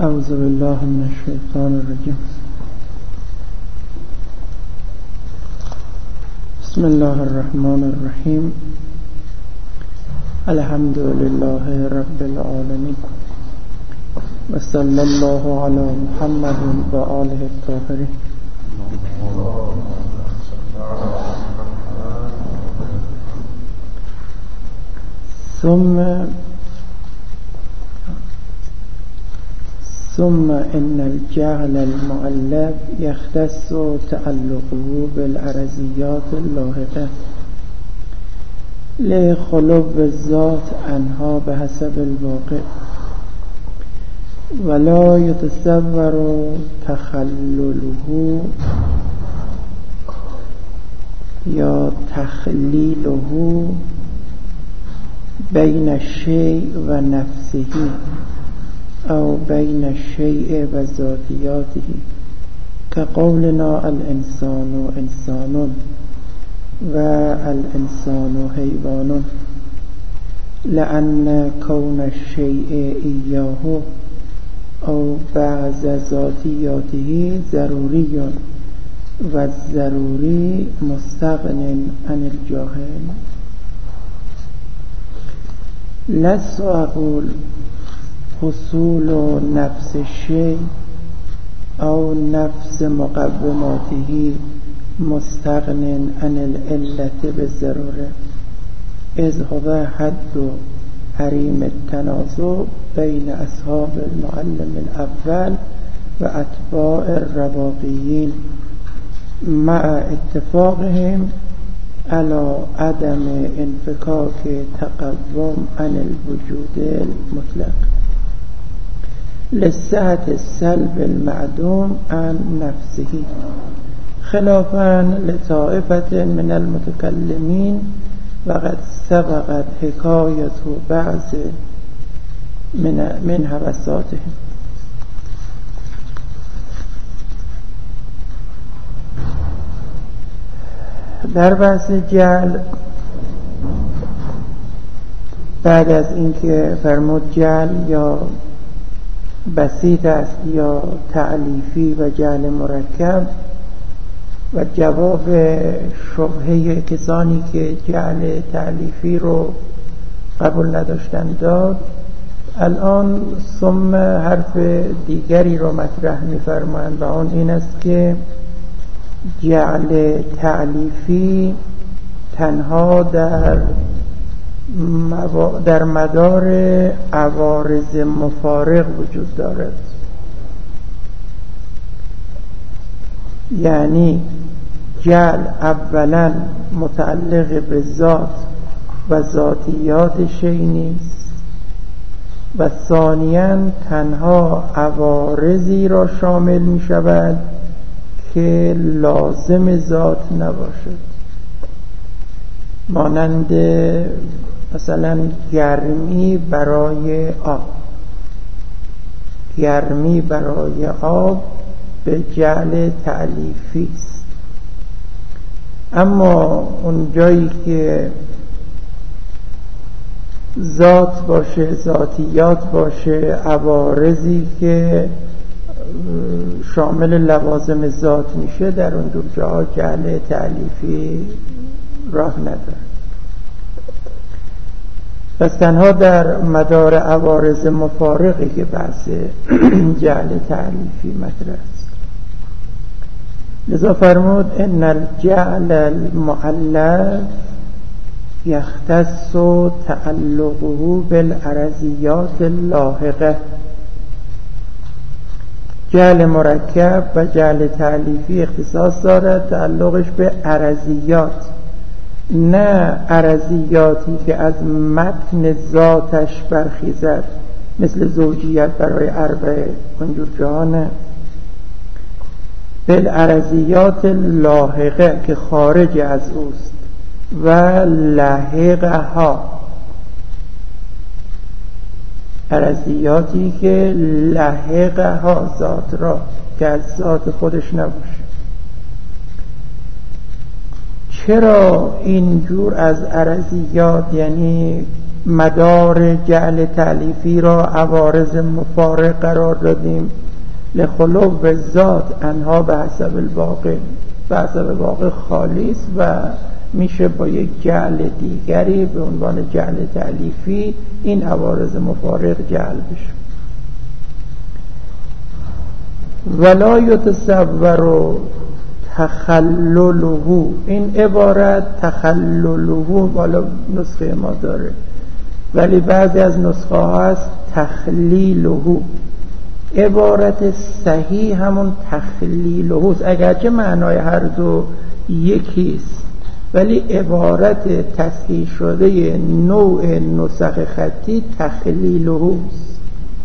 اعوذ بالله من الشیطان الرجیم. بسم الله الرحمن الرحیم. الحمد لله رب العالمین و صلی الله علی محمد و آله الطاهرین. ثم ان الجعل المعلق يختص تعلقه بالعرضيات اللاحقة لخلو الذات عنها بحسب الواقع، ولا يتصور تخلله یا تخلیله بین الشیء و نفسه او بین الشیء و ذاتیاته، كقولنا الانسان انسان و الانسان حیوان، لأن كون الشیء ایاه او بعض ذاتیاته ضروری و الضروری مستغن عن الجاهل. لست اقول حصول نفس الشيء او نفس مقوماته مستغن عن العلة بالضرورة، اذ هو حد حریم التنازع بین اصحاب المعلم الاول و اتباع الرواقیین مع اتفاقهم على عدم انفكاك تقوم عن الوجود المطلق لصحة سلب المعدوم عن نفسه، خلافا لطائفة من المتكلمين وقد سبقت حكاية بعض من هوساتهم. در بحث جعل، بعد از اینکه فرمود جعل یا بسیط است یا تعلیفی و جعل مرکب و جواب شبهه کسانی که جعل تعلیفی رو قبول نداشتند داد، الان ثم حرف دیگری رو مطرح می‌فرمایند و آن این است که جعل تعلیفی تنها در مدار عوارض مفارق وجود دارد، یعنی جعل اولا متعلق به ذات و ذاتیات شیء نیست و ثانیاً تنها عوارضی را شامل می شود که لازم ذات نباشد، مانند مثلا گرمی برای آب. گرمی برای آب به جعل تعلیفی است. اما اون جایی که ذات باشه، ذاتیات باشه، عوارضی که شامل لوازم ذات میشه، در اون دو جا جعل تعلیفی راه نداره. پس تنها در مدار عوارض مفارقی که بحث جعل تعلیفی مطرح است. لذا فرمود ان الجعل المعلق یختص تعلقه بالعرضیات اللاحقه. جعل مرکب و جعل تعلیفی اختصاص دارد تعلقش به عرضیات، نه عرضیاتی که از متن ذاتش برخیزد مثل زوجیت برای اربعه، اونجور جهانه. بالعرضیات لاحقه که خارج از اوست و لحقها، عرضیاتی که لحقها ذات را که از ذات خودش نباشه. چرا اینجور از عرضیات یعنی مدار جعل تألیفی را عوارض مفارق قرار دادیم؟ لخلو ذات انها به حسب الواقع، به حسب واقع خالیس و میشه با یک جعل دیگری به عنوان جعل تألیفی این عوارض مفارق جعل بشه. ولا یتصور تخلله، این عبارت تخلله بالا نسخه ما داره ولی بعضی از نسخه ها هست تخلیله. عبارت صحیح همون تخلیله است، اگرچه معنای هر دو یکیست ولی عبارت تصحیح شده نوع نسخ خطی تخلیله است.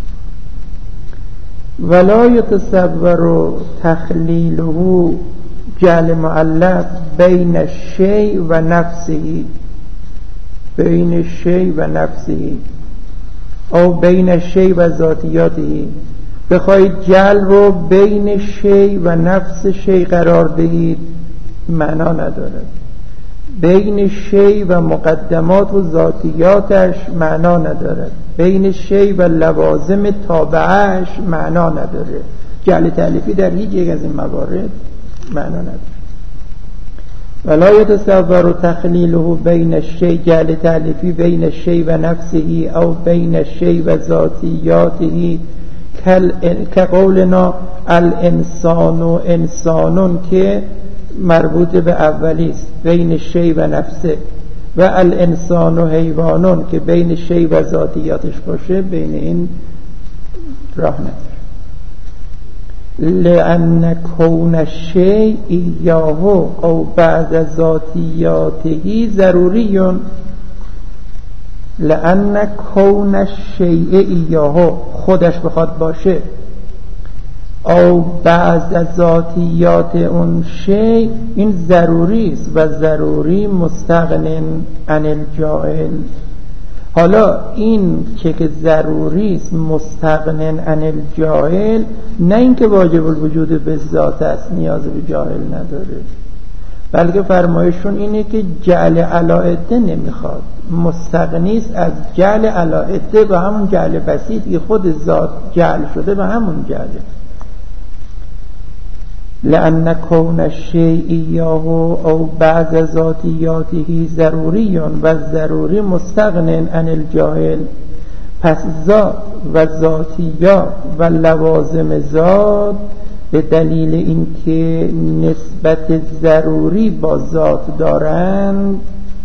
ولا یتصور تخلیله جعل معلق بین الشیء و نفسه، بین الشیء و نفسه او بین الشیء و ذاتیاته. بخواهید جعل رو بین شیء و نفس شیء قرار دهید معنا ندارد، بین شیء و مقدمات و ذاتیاتش معنا ندارد، بین شیء و لوازم تابعش معنا نداره. جعل تألیفی در هیچ یک از این موارد معنا نداره. ولا یتصور تخلیله بین الشیء، جعل تألیفی بین الشیء و نفسه او بین الشیء و ذاتیاته که قولنا الانسان و انسانون که مربوط به اولی است بین شیء و نفسه، و الانسان و حیوانون که بین شیء و ذاتیاتش باشه بین این راه نداره. لأن کون الشیء ایاه او بعد ذاتیاته ضروری، لأن کون الشیء ایاه خودش بخواد باشه او بعض از ذاتیات اون شیء این ضروری است و ضروری مستغن عن الجاهل. حالا این که ضروری است مستغن عن الجاهل نه اینکه واجب الوجود به ذات است نیاز به جاهل نداره، بلکه فرمایشون اینه که جعل علائده نمیخواد، مستغنی است از جعل علائده و همون جعل بسیط که خود ذات جعل شده و همون جعله. لأن کون الشیء ایاه او بعد ذاتیاته ضروری و ضروری مستغن عن الجاهل. پس ذات و ذاتیات و لوازم ذات به دلیل اینکه نسبت ضروری با ذات دارند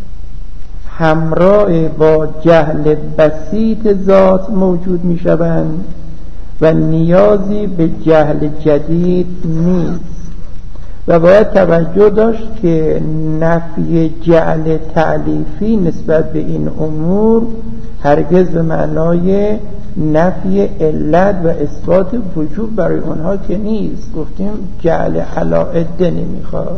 همراه با جهل بسیط ذات موجود می شوند و نیازی به جهل جدید نیست. و باید توجه داشت که نفی جعل تألیفی نسبت به این امور هرگز به معنای نفی علت و اثبات وجوب برای اونها که نیست. گفتیم جعل علائده نمیخواد.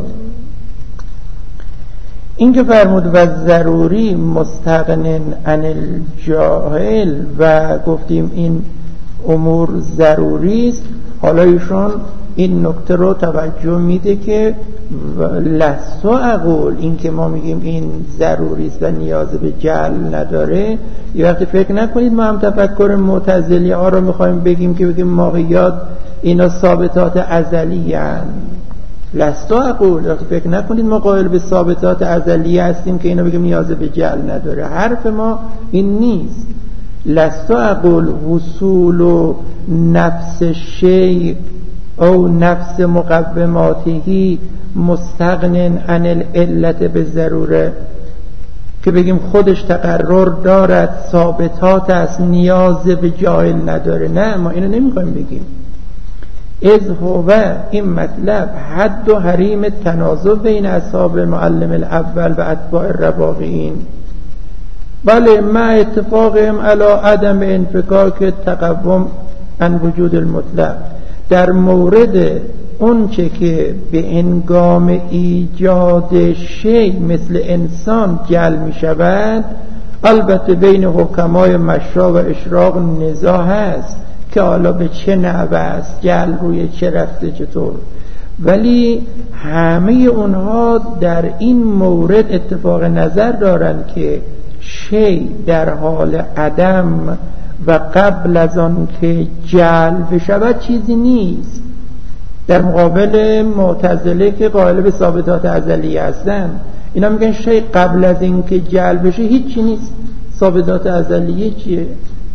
این که فرمود و ضروری مستغن عن الجاهل و گفتیم این امور ضروری است، حالا ایشون این نکته رو توجه میده که لستو اقول این که ما میگیم این ضروری است و نیاز به جعل نداره، یه وقتی فکر نکنید ما هم تفکر معتزلی ها رو میخوایم بگیم که بگیم ماهیات اینا ثابتات ازلی هستند. لستو اقول، وقتی فکر نکنید ما قائل به ثابتات ازلی هستیم که اینا بگیم نیاز به جعل نداره. حرف ما این نیست. لستو اقول وصول و نفس شیء او نفس مقوماته مستغن عن العلت به ضروره، که بگیم خودش تقرر دارد ثابتات است نیاز به جاهل نداره. نه، ما اینو نمیخوایم بگیم. اذ هو این مطلب حد و حریم تنازع بین اصحاب المعلم الاول و اتباع الرواقیین، بله مع اتفاقهم علی عدم انفکاک تقوم عن وجود المطلق. در مورد اون چه که به انگام ایجاد شیء مثل انسان جعل می شود، البته بین حکمای مشرع و اشراق نزاع هست که حالا به چه نحوه است، جعل روی چه رفته چطور، ولی همه اونها در این مورد اتفاق نظر دارند که شی در حال عدم و قبل از آن که جلب شود چیزی نیست، در مقابل معتزله که قائل به ثابتات ازلیه هستند. اینا میگن شی قبل از این که جلب بشه هیچی نیست. ثابتات ازلیه چیه؟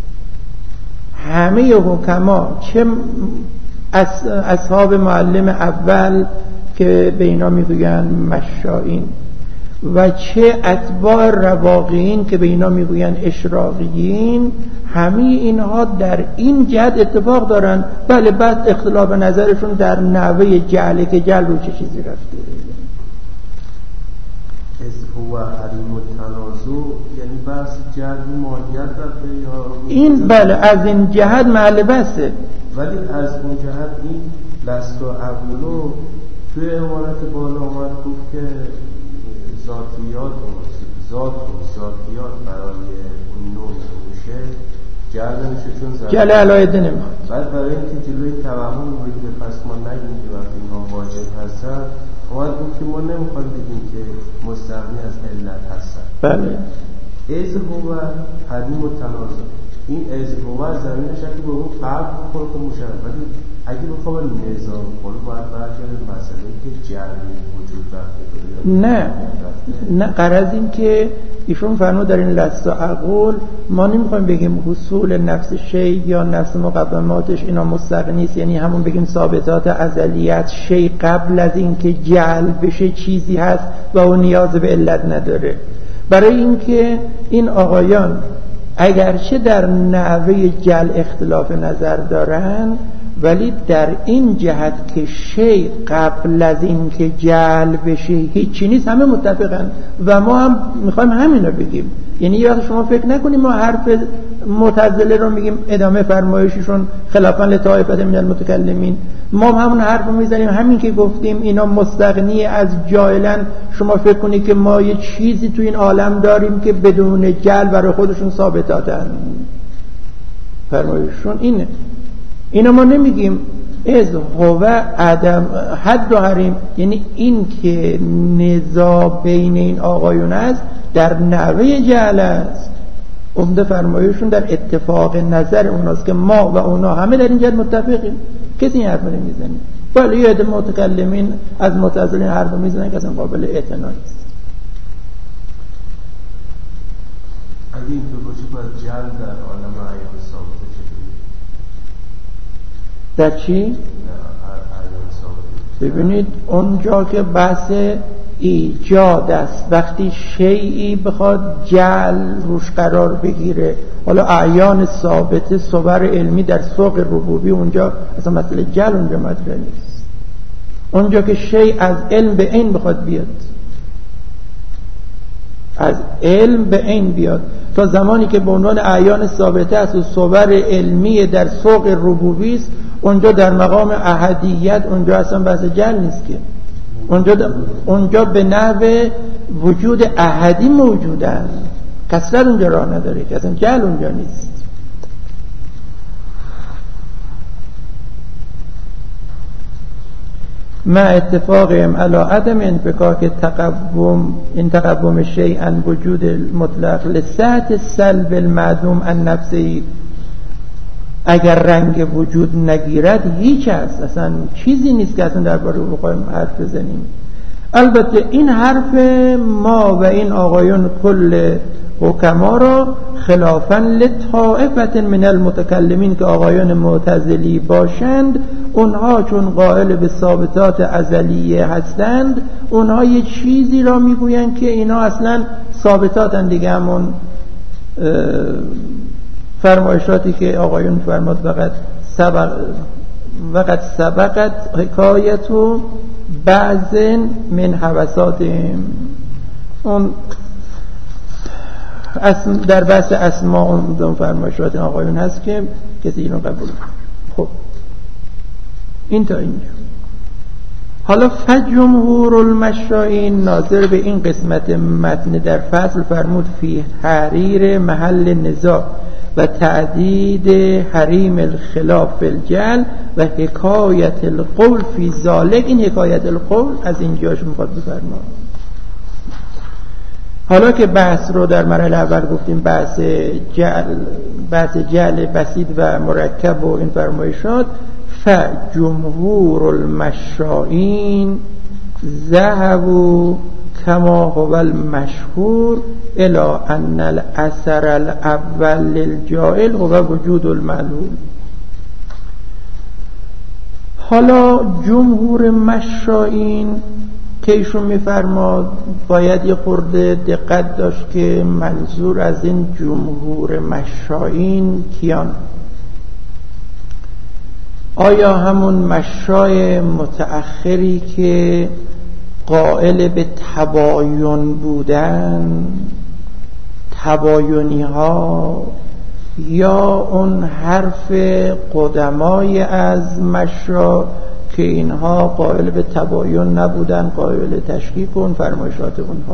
همه حکما، چه اصحاب معلم اول که به اینا میگوین مشائین و چه اتباع رواقیین که به اینا میگوین اشراقیین، همه اینها در این جهت اتفاق دارن. بله، بعد اختلاف نظرشون در نحوه جعله که جلب چه چیزی رفته. هو حریم التنازع، یعنی بحث جلب ماهیت رفته یا این؟ بله، از این جهت محل بحثه. ولی از اون جهت این لست و اولو توی عبارت بالا آمد گفت که ذاتیات و ذاتیات برای اون نوع میشه جلب میشه چون جلب علایده نمیخواد. بعد برای اینکه جلوی توهم رو بگیره پس ما نگیم که وقتی اینها واجب هستن، اومد گفت که ما نمیخوایم بگیم که مستغنی از علت هستن. بله، از هو حریم التنازع، این از هو زمین شکلی به اون قبل بخور که مشرف، ولی اگه بخوام نظام کنه باید برگرد مسئله که جلبی وجود رفته. نه غرض این که ایشون فرمود در این لست و عقول ما نمیخوایم بگیم حصول نفس شی یا نفس مقدماتش اینا مستغنیست، یعنی همون بگیم ثابتات ازلیت شی قبل از این که جلب بشه چیزی هست و اون نیاز به علت نداره. برای اینکه این آقایان اگرچه در نحوه جل اختلاف نظر دارن، ولی در این جهت که شی قبل از این که جل بشه هیچی نیست همه متفقن و ما هم میخوایم همینو بگیم. یعنی یه وقت شما فکر نکنیم ما حرف معتزله رو میگیم ادامه فرمایششون خلافاً لطائفه من المتکلمین، ما همون حرف رو میزنیم. همین که گفتیم اینا مستغنی از جاهلن، شما فکر کنید که ما یه چیزی تو این عالم داریم که بدون جل برای خودشون ثابتاتن. فرمایششون اینه. اینا ما نمیگیم از هو عدم حد و حریم، یعنی این که نزاع بین این آقایون است در نحوه جعل است. عمده فرمایششون در اتفاق نظر اوناست که ما و اونا همه در این جهت متفقیم، کسی این حرف نمیزنه. ولی یه عده متکلمین از معتزله این حرف میزنن که اصلا قابل اعتنا نیست. اگه اینطور باشه باید جعل در عالم عیان ثابته چطوری؟ در چی؟ ببینید اونجا که بحث ایجاد است، وقتی شیئی بخواد جعل روش قرار بگیره، حالا اعیان ثابته صور علمی در سوق ربوبی، اونجا اصلا مسئله جعل اونجا مطرح نیست. اونجا که شیء از علم به عین بخواد بیاد، از علم به عین بیاد، تا زمانی که به عنوان اعیان ثابته است و صور علمی در سوق ربوبی است، اونجا در مقام احدیت اونجا اصلا بحث جعل نیست که اونجا به نحو وجود احدی موجودن، کسرت اونجا راه نداره که اصلا جعل اونجا نیست. مع اتفاقهم علی عدم انفکاک تقوم شیئا وجود مطلق لسعت سلب المعدوم عن نفسه، اگر رنگ وجود نگیرد هیچ است، اصلا چیزی نیست که اصلا درباره او بخوایم حرف بزنیم. البته این حرف ما و این آقایون کل حکما را خلافاً لطائفة من المتکلمین که آقایون معتزلی باشند، اونها چون قائل به ثابتات ازلیه هستند، اونها یه چیزی را میگویند که اینا اصلا ثابتاتن دیگه، همون فرمایشاتی که آقایون فرماد وقت سبقت حکایت و بعض من حواساتهم، اون در بحث اسماء اون فرمایشات آقایون هست که کسی اینو قبول کنه. خب این تا اینجا. حالا فجمهور المشائین ناظر به این قسمت متن در فصل فرمود فی حریر محل نزاع و تعدید حریم الخلاف الجل و حکایت القول فی ذالک. این حکایت القول از اینجاش میخواد بفرماد. حالا که بحث رو در مرحله اول گفتیم، بحث جعل بسیط و مرکب و این فرمایشات، فجمهور المشائین ذهبوا کما هو المشهور الى ان الاثر الاول للجائل هو وجود المعلول. حالا جمهور مشائین که ایشون میفرماد باید یه خورده دقت داشت که منظور از این جمهور مشائین کیان؟ آیا همون مشای متأخری که قائل به تباین بودن، تباینی ها، یا اون حرف قدمای از مشا که اینها قائل به تباین نبودن، قائل تشکیک اون فرمایشات اونها؟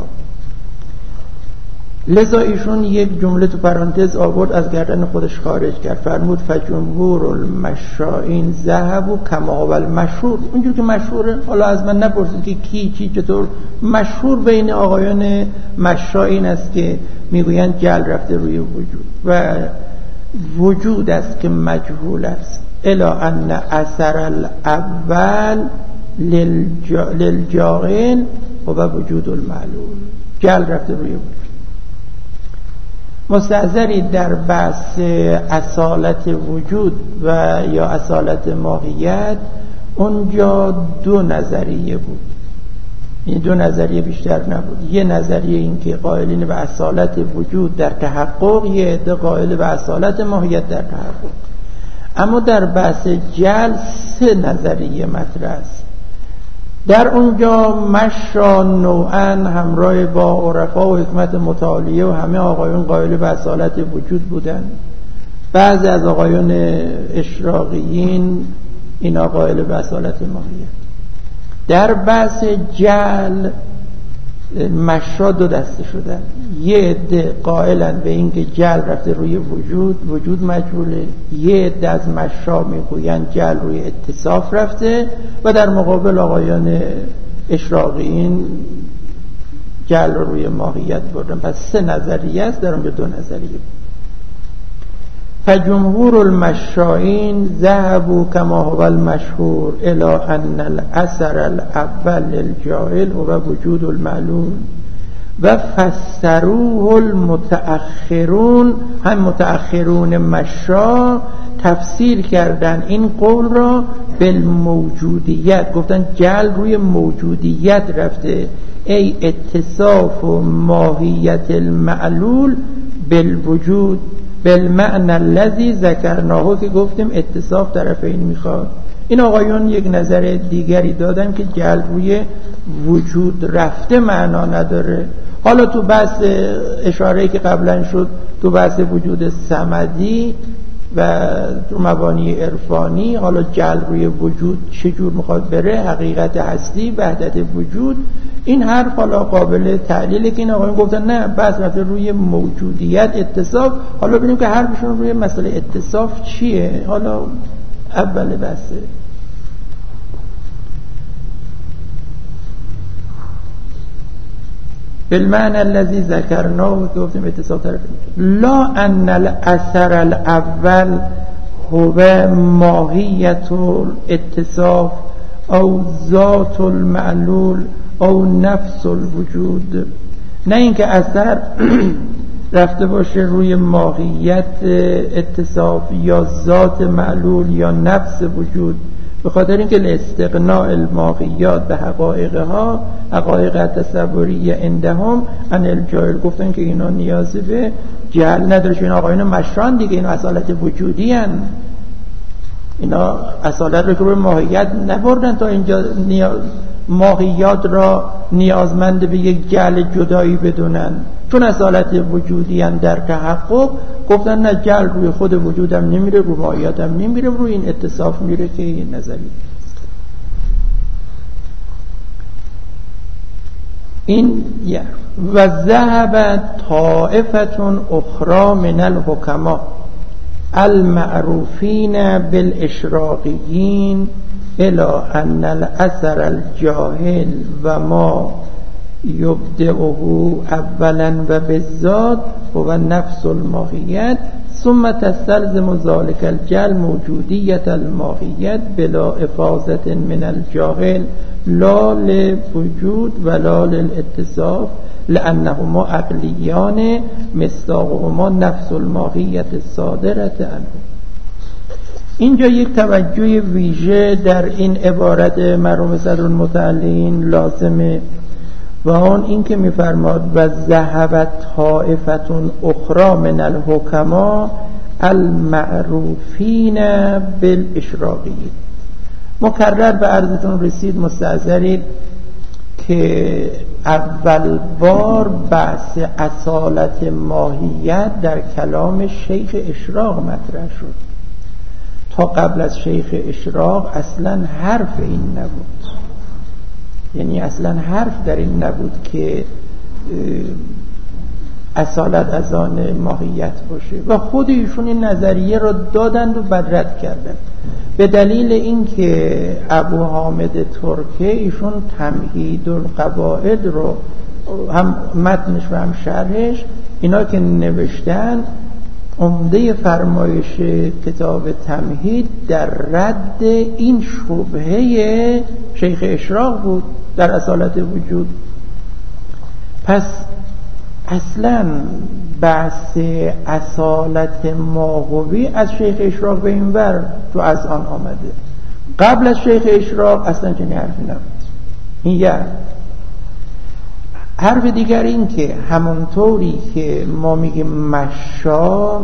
لذا ایشون یک جمله تو پرانتز آورد، از گردن خودش خارج کرد، فرمود فجمهور المشائین ذهبوا کما هو المشهور. اونجور که مشهوره، حالا از من نپرسید که کی چی چطور، مشهور بین آقایان مشائین است که میگویند جل رفته روی وجود و وجود است که مجهول است. الا ان اثر الاول للجاهل و وجود المعلول، جل رفته روی وجود. مستحضری در بحث اصالت وجود و یا اصالت ماهیت، اونجا دو نظریه بود. این دو نظریه بیشتر نبود. یه نظریه این که قائلین به اصالت وجود در تحقق، یه عده قائل به اصالت ماهیت در تحقق. اما در بحث جل سه نظریه مطرح است. در اونجا مشا نوعا همراه با عرفا و حکمت متعالیه و همه آقایون قائل به اصالت وجود بودن. بعضی از آقایون اشراقیین اینا قائل به اصالت ماهیت. در بحث جل مشا دو دسته شدن. یه عده قائلن به این که جل رفته روی وجود مجهوله. یه عده از مشا میگویند جل روی اتصاف رفته و در مقابل آقایان اشراقیین جل رو روی ماهیت بردن. پس سه نظریه است، در اونجا دو نظریه. فجمهور المشائین ذهبوا کما هو المشهور الى ان الاثر الاول للجاهل هو وجود المعلول و فسروه المتأخرون. هم متأخرون مشا تفسیر کردن این قول را بالموجودیت، گفتن جل روی موجودیت رفته، ای اتصاف و ماهیت المعلول بالوجود بالمعنى الذي ذکرناه، که گفتیم اتصاف طرفین میخواد. این آقایون یک نظر دیگری دادن که جل روی وجود رفته معنا نداره. حالا تو بحث اشاره‌ای که قبلا شد، تو بحث وجود صمدی و تو مبانی عرفانی، حالا جل روی وجود چجور میخواد بره، حقیقت هستی، وحدت وجود، این حرف حالا قابل تعلیله که این آقایون گفتن نه، بس رفته روی موجودیت اتصاف. حالا ببینیم که حرفشون روی مسئله اتصاف چیه. حالا اول بحثه بالمعنى الذي ذكرناه، که گفتیم اتصاف طرف لا ان الاثر الاول هو ماهیت الاتصاف او ذات المعلول او نفس الوجود. نه اینکه اثر رفته باشه روی ماهیت اتصاف یا ذات معلول یا نفس وجود، به خاطر اینکه لاستغناء الماهیات به حقایقها، حقایق تصوری عندهم عن الجاهل، گفتن که اینا نیازی به جهل نداره. چون آقایون مشران دیگه اینا اصالت وجودی هن، اینا اصالت رو که روی ماهیت نبردن تا اینجا ماهیات را نیازمند به یک جعل جدایی بدونن. چون اصالت وجودی هم در تحقق، گفتن نه، جعل روی خود وجودم نمیره، روی ماهیاتم نمیره، روی این اتصاف میره که این نظری این و ذهب طائفة اخرى من الحکما. المعروفین بالاشراقیین الی ان الاثر الجاهل و ما یبدئه اولا و بالذات هو نفس الماهیت ثم تستلزم ذلك الجل موجودیت الماهیت بلا افاظة من الجاهل لا لوجود ولا للاتصاف لأنهما عقلیان مصداقهما نفس الماهیت الصادرة عنه. اینجا یک توجه ویژه در این عبارت مرحوم صدرالمتعلین لازمه و آن این که می‌فرماد و ذهبت طائفة اخرى من الحکما المعروفین بالاشراقیین. مکرر به عرضتون رسید مستحضرید که اول بار بحث اصالت ماهیت در کلام شیخ اشراق مطرح شد. تا قبل از شیخ اشراق اصلا حرف این نبود، یعنی اصلا حرف در این نبود که اصالت از آن ماهیت باشه و خود ایشون این نظریه را دادند و بعد رد کردند به دلیل اینکه ابو حامد ترکه ایشون تمهید القواعد رو هم متنش و هم شرحش اینا که نوشتن عمده فرمایش کتاب تمهید در رد این شبهه شیخ اشراق بود در اصالت وجود. پس اصلا بحث اصالت ماهوی از شیخ اشراق به این ور تو از آن آمده. قبل از شیخ اشراق اصلا چنین حرفی نبود. این یک حرف دیگر این که همونطوری که ما میگیم مشا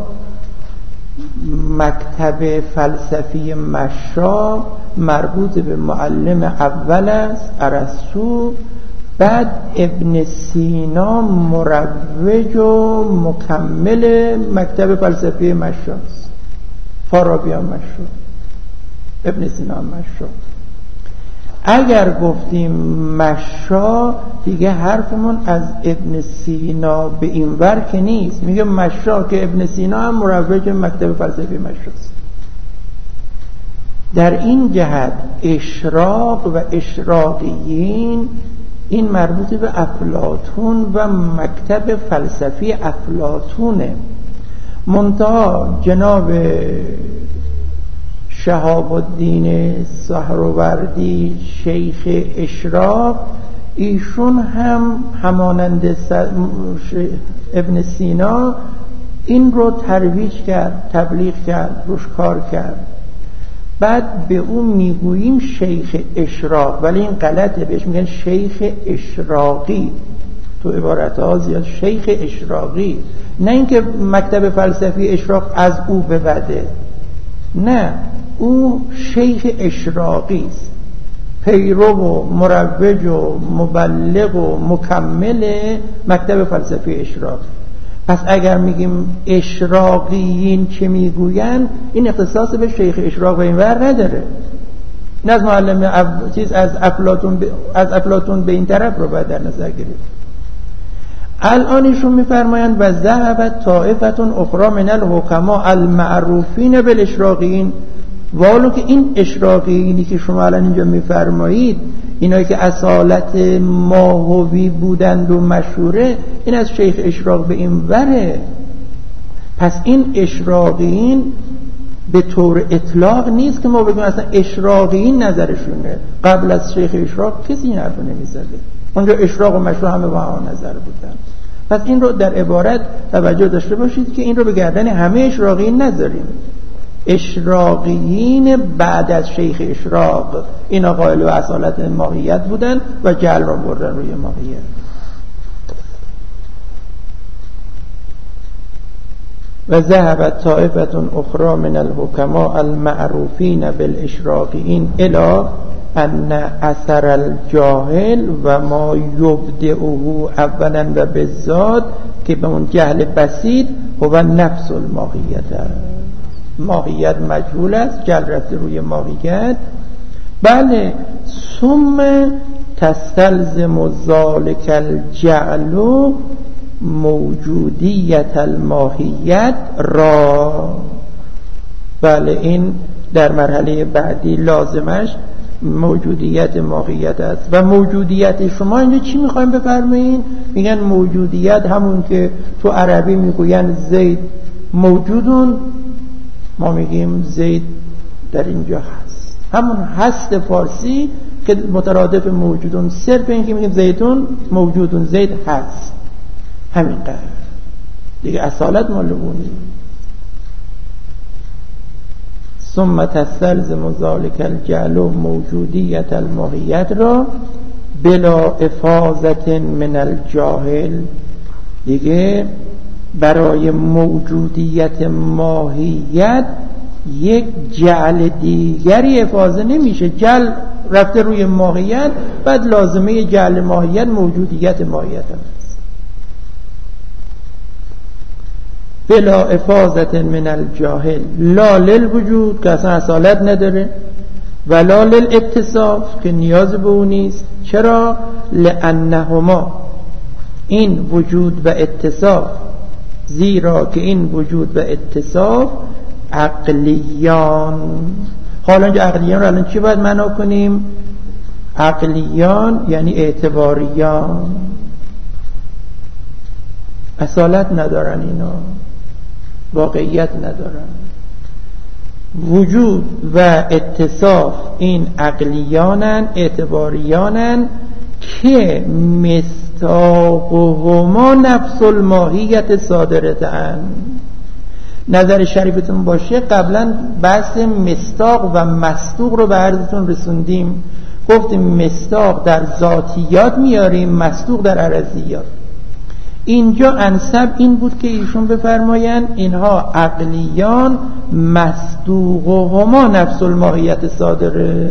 مکتب فلسفی مشا مربوط به معلم اول است ارسطو، بعد ابن سینا مروج و مکمل مکتب فلسفی مشاست. فارابی هم مشا، ابن سینا هم مشا. اگر گفتیم مشا دیگه حرفمون از ابن سینا به این ور که نیست، میگه مشا که ابن سینا هم مروج مکتب فلسفی مشاست. در این جهت اشراق و اشراقیین این مربوط به افلاطون و مکتب فلسفی افلاطونه. منتها جناب شهاب الدین سهروردی شیخ اشراق ایشون هم همانند ابن سینا این رو ترویج کرد، تبلیغ کرد، روش کار کرد. بعد به اون میگوییم شیخ اشراق، ولی این غلطه، بهش میگن شیخ اشراقی. تو عبارت ها زیاد شیخ اشراقی، نه اینکه مکتب فلسفی اشراق از او ببده، نه، او شیخ اشراقی است، پیرو و مروج و مبلغ و مکمل مکتب فلسفی اشراق. پس اگر میگیم اشراقیین چه میگوین، این اختصاص به شیخ اشراق و این ور نداره. این از معلم از افلاطون به این طرف رو باید در نظر گرفت. الان ایشون میفرمایند و ذهبت طائفة اخرى من الحکما المعروفین بالاشراقیین. والو که این اشراقیینی که شما الان اینجا میفرمایید، اینایی که اصالت ماهوی بودند و مشهوره، این از شیخ اشراق به این وره. پس این اشراقیین به طور اطلاق نیست که ما بگیم اصلا اشراقیین نظرشونه. قبل از شیخ اشراق کسی این حرفو نمیزده. اونجا اشراق و مشروع همه با هم نظر بودن. پس این رو در عبارت توجه داشته باشید که این رو به گردن همه اشراقیین نذاریم. اشراقیین بعد از شیخ اشراق اینا قائل به اصالت ماهیت بودن و جعل را بردن روی ماهیت. و ذهبت طائفة اخرى من الحکما المعروفین بالاشراقیین الی ان اثر الجاهل و ما یبدئه اولا و بالذات که به اون جهل بسیط هو نفس الماهیت است. ماهیت مجهول است، جل رفته روی ماهیت. بله، ثم تستلزم ذلك الجعل موجودیت الماهیت را. بله این در مرحله بعدی لازمش موجودیت ماهیت است. و موجودیت شما اینجا چی میخوایم بفرمایین؟ میگن موجودیت همون که تو عربی میگوین زید موجودون، ما میگیم زید در اینجا هست، همون هست فارسی که مترادف موجودون، صرف این که میگیم زیتون موجودون، زید هست، همین قدر دیگه، اصالت مالونی. ثم تستلزم ذلك الجعل موجودیت الماهیت را بلا افاظت من الجاهل. دیگه برای موجودیت ماهیت یک جعل دیگری افاظه نمیشه. جعل رفته روی ماهیت، بعد لازمه جعل ماهیت موجودیت ماهیت است. بلا افاظت من الجاهل لا للوجود که اصلا اصالت نداره، ولا للاتصاف که نیاز به اون نیست. چرا؟ لانهما، این وجود و اتصاف، زیرا که این وجود و اتصاف عقلیان. حالا اینجا عقلیان رو الان چی باید معنا کنیم؟ عقلیان یعنی اعتباریان، اصالت ندارن، اینا واقعیت ندارن. وجود و اتصاف این عقلیانن، اعتباریانن که مصداقهما نفس الماهیت صادرتن. نظر شریفتون باشه قبلا بحث مصداق و مصدوق رو به عرضتون رسوندیم، گفتیم مصداق در ذاتیات میاریم، مصدوق در عرضیات. اینجا انسب این بود که ایشون بفرماین اینها عقلیان، مصدوقهما نفس الماهیت صادره،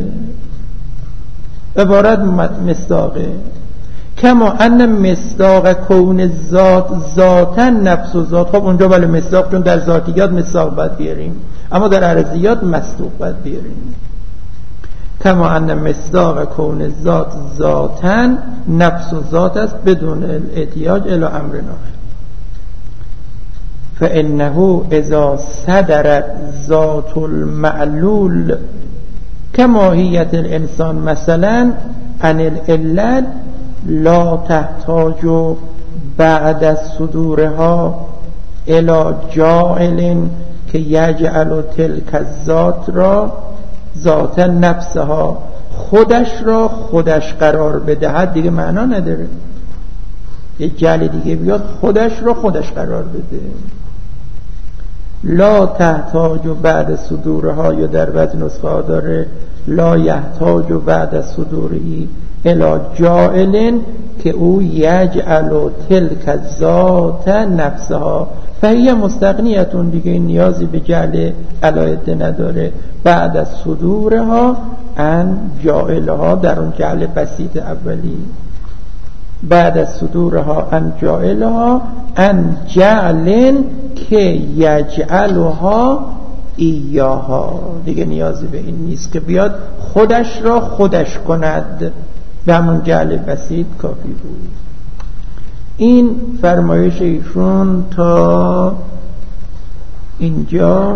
عبارت مصداقه. کما ان مصداق کون ذات ذاتا نفس و ذات. خب اونجا بله مصداق، چون در ذاتیات مصداق باید بیاریم، اما در عرضیات مصدوق باید بیاریم. کما ان مصداق کون ذات ذاتا نفس و ذات است بدون احتیاج الی امر آخر. فانه اذا صدرت ذات المعلول کماهیت الانسان مثلا عن العلت لا تحتاج بعد از صدورها الی جاعل که یجعل تلک الذات را ذات نفسها، خودش را خودش قرار بدهد. دیگه معنا نداره یه جعل دیگه بیاد خودش را خودش قرار بده. لا تحتاج بعد صدورها، یا در بعض نسخه ها داره لا یحتاج بعد صدورهی الی جاعل که او یجعل تلک ذات نفسها فهی مستغنیتون. دیگه نیازی به جعل علایده نداره بعد از صدورها ان جاعلها، در اون جعل بسیط اولی، بعد از صدورها ان جاعلها ان جعل که یجعلها ایاها. دیگه نیازی به این نیست که بیاد خودش را خودش کند، به همون جعل بسیط کافی بود. این فرمایش ایشون تا اینجا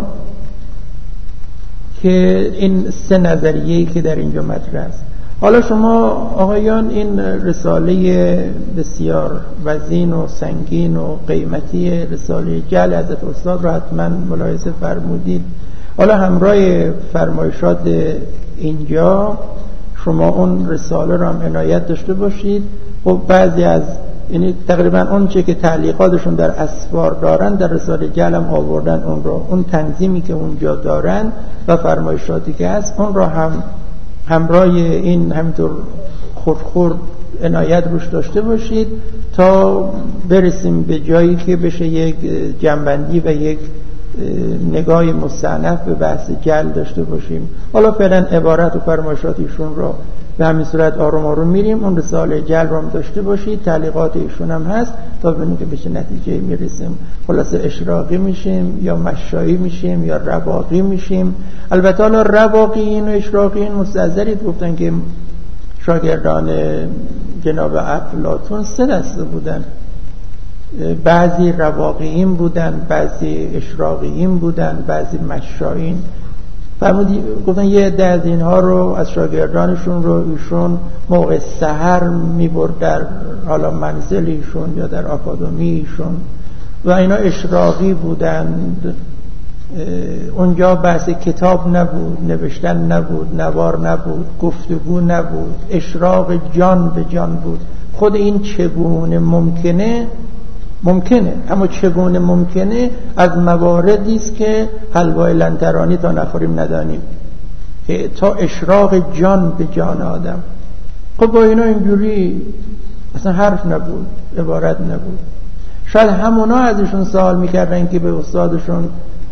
که این سه نظریه‌ای که در اینجا مطرح است. حالا شما آقایان این رساله بسیار وزین و سنگین و قیمتی رساله جعل حضرت استاد را حتما ملاحظه فرمودید. حالا همراه فرمایشات اینجا شما اون رساله را هم عنایت داشته باشید. و بعضی از یعنی تقریبا اون چه که تعلیقاتشون در اسفار دارن در رساله جعل هم آوردن، اون را، اون تنظیمی که اونجا دارن و فرمایشاتی که هست اون را هم همراه این همینطور خرد عنایت روش داشته باشید تا برسیم به جایی که بشه یک جنبندی و یک نگاه مستأنف به بحث جعل داشته باشیم. حالا فعلا عبارت و فرمایشات ایشون را به همین صورت آروم آروم میریم. اون رساله جعل رو هم داشته باشید، تعلیقات ایشون هم هست تا ببینیم که به چه نتیجه میرسیم. خلاصه اشراقی میشیم یا مشایی میشیم یا رواقی میشیم. البته حالا رواقیین و اشراقیین مستحضرید گفتن که شاگردان جناب افلاطون 3 دسته بودن. بعضی رواقیین بودن، بعضی اشراقیین بودن، بعضی مشایین. فرمودی گفتن یه عده از اینها رو از شاگردانشون رو ایشون موقع سحر میبرد در حالا منزلیشون یا در آکادمیشون و اینا اشراقی بودند. اونجا بحث کتاب نبود، نوشتن نبود، نوار نبود، گفتگو نبود، اشراق جان به جان بود. خود این چگونه ممکنه اما چگونه ممکنه از مواردی است که حلوای لنترانی تا نخوریم ندانیم، تا اشراق جان به جان آدم. خب با اینا اینجوری اصلا حرف نبود، عبارت نبود. شاید همونا ازشون سوال میکردن که به استادشون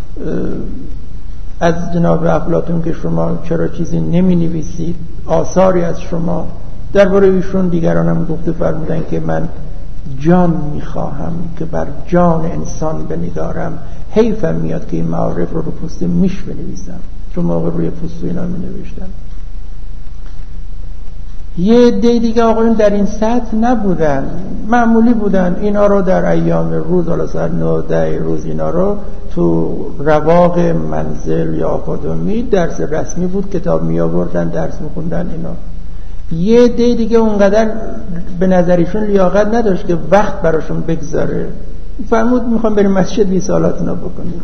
از جناب افلاطون که شما چرا چیزی نمی نویسید، آثاری از شما. درباره ایشون دیگران هم گفته فرمودن که من جان میخواهم که بر جان انسان بنگارم، حیفم میاد که این معارف رو پوست میش بنویسم، چون موقع روی پوست اینا می نوشتم. یه عده دیگه آقایون در این سطح نبودن، معمولی بودن. اینا رو در ایام روز حالا ساعت 9-10 روز اینا رو تو رواق منزل یا آکادمی درس رسمی بود، کتاب می آوردن درس میخوندن اینا. یه عده دیگه اونقدر به نظرشون لیاقت نداشت که وقت براشون بگذاره. فرمود میخوام بریم مسجد بیسالاتونو بکنیم،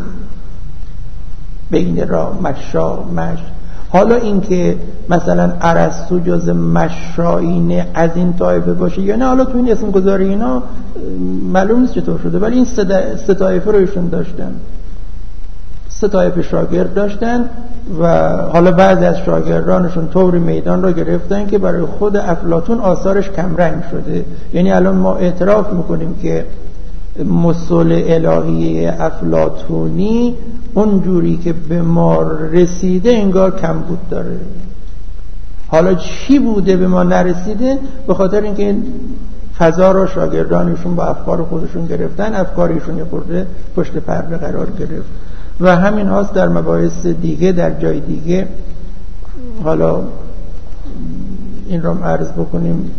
بین راه مش. حالا این که مثلا ارسطو جز مشایین از این طایفه باشه یا نه، حالا تو این اسم گذاری اینا معلوم نیست چطور شده، ولی این سه طایفه رو ایشون داشتن، 3 طایفه شاگرد داشتن و حالا بعضی از شاگردانشون طور میدان رو گرفتن که برای خود افلاطون آثارش کمرنگ شده. یعنی الان ما اعتراف میکنیم که مصول الهی افلاطونی اونجوری که به ما رسیده انگار کم بود داره. حالا چی بوده به ما نرسیده؟ به خاطر اینکه این فضا رو شاگردانشون با افکار خودشون گرفتن، افکارشون یه خورده پشت پرده قرار گرفت و همین هاست در مباحث دیگه در جای دیگه. حالا این رو عرض بکنیم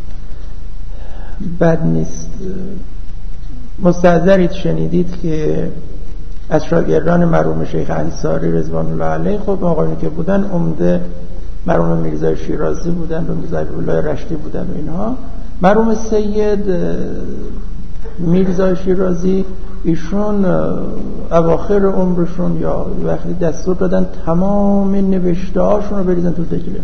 بد نیست. مستحضرید شنیدید که از شاگردان مرحوم شیخ انصاری رضوان الله علیه، خب آقایونی که بودن عمده مرحوم میرزا شیرازی بودن و میرزا الله رشتی بودن و اینها. مرحوم سید میرزا شیرازی ایشون اواخر عمرشون یا وقتی دستور دادن تمام نوشته هاشون رو بریزن تو دجله.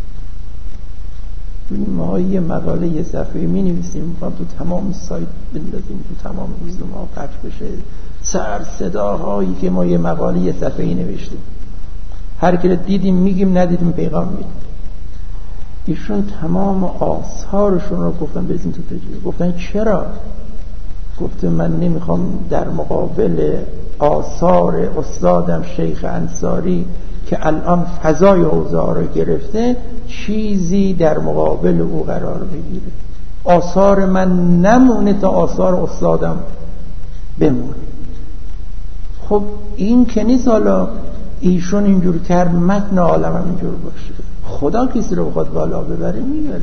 ما یه مقاله یه صفحه می نویسیم، میخوام تو تمام سایت بندازیم، تو تمام روزنامه ها پخش بشه، سر صداهایی که ما یه مقاله یه صفحه‌ای نوشتیم، هر کی دیدیم میگیم، ندیدیم پیغام میدیم. ایشون تمام آثارشون رو گفتن بزین تو تجربه. گفتن چرا؟ گفته من نمیخوام در مقابل آثار استادم شیخ انصاری که الان فضای اوضاع رو گرفته چیزی در مقابل او قرار بگیره. آثار من نمونه تا آثار استادم بمونه. خب این که نیست حالا ایشون اینجور کرد متن عالم هم اینجور باشه. خدا کسی رو بخواد بالا ببره میبره.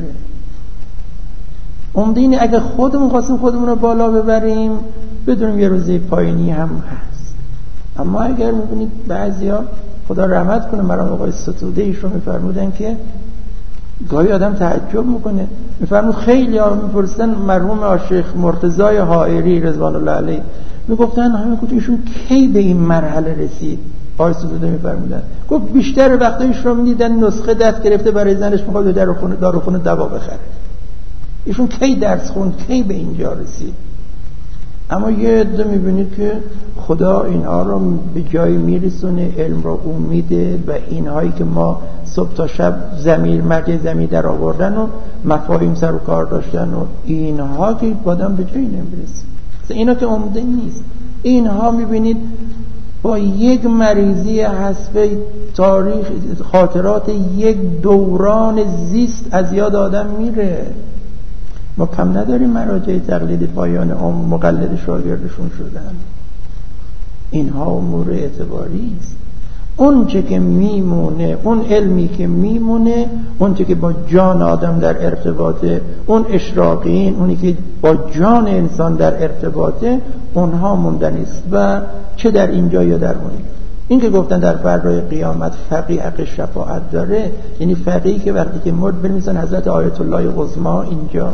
عمده اینه اگه خودمون خواستیم خودمون رو بالا ببریم بدونیم یه روزی پایینی هم هست. اما اگر میبینید بعضیا خدا رحمت کنه، مرحوم آقای ستوده ایشون میفرمودن که گاهی آدم تعجب میکنه، میفرمود خیلی ها میپرسن مرحوم شیخ مرتضی حائری رضوان الله علیه، میگفتن همه کجا ایشون کی به این مرحله رسید. آقای ستوده میفرمودن گفت بیشتر وقتایش رو میدیدن نسخه دست گرفته برای زنش میخواد داروخونه دوا بخره. ایشون کی درس خوند، کی به اینجا رسید. اما یه عده میبینید که خدا اینها رو به جایی میرسونه، علم رو میده و اینهایی که ما صبح تا شب مرگ زمین در آوردن و مفاهیم سر و کار داشتن و اینها که بادم به جایی نمیرسه. اینا که عمده نیست. اینها میبینید با یک مریضی حسب تاریخ خاطرات یک دوران زیست از یاد آدم میره. ما کم نداریم مراجع تقلید پایان مقلد شاگردشون شدن. اینها امور اعتباری است. اون چه که میمونه، اون علمی که میمونه، اون چه که با جان آدم در ارتباطه، اون اشراقیین، اونی که با جان انسان در ارتباطه، اونها موندنی است. و چه در اینجا یا در اون. این که گفتن در فردای قیامت فقیه حق شفاعت داره، یعنی فقیه که وقتی که مرد برمیزن حضرت آیت الله عظمی اینجا.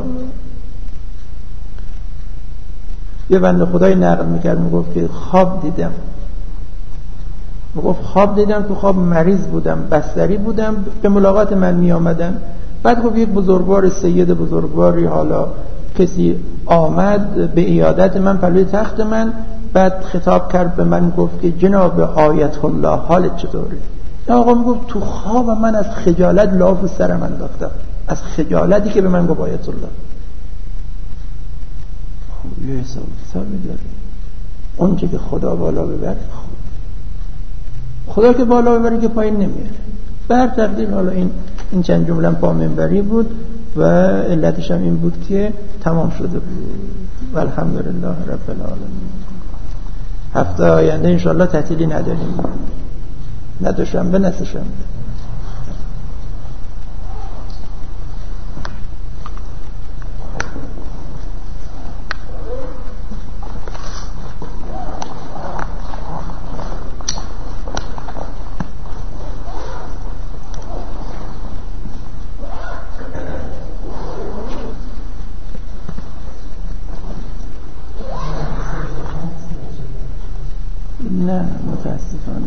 یه بنده خدای نقل میکرد، میگفت که خواب دیدم، تو خواب مریض بودم، بستری بودم، به ملاقات من می آمدن. بعد گفت یک بزرگوار، سید بزرگواری، حالا کسی آمد به عیادت من پلوی تخت من، بعد خطاب کرد به من، گفت که جناب آیت الله حالت چطوره؟ آقا میگفت تو خواب من از خجالت لاف سرم انداختم، از خجالتی که به من گفت آیت الله. یه حسابی داره. اون چه که خدا بالا ببره، خدا که بالا ببره که پایین نمیاره. به هر تقدیر حالا این چند جمله پا منبری بود و علتش هم این بود که تمام شده بود. و الحمدلله رب العالمین. هفته آینده انشالله تعطیلی نداریم، نه دوشنبه نه سه‌شنبه. نه متاسفانه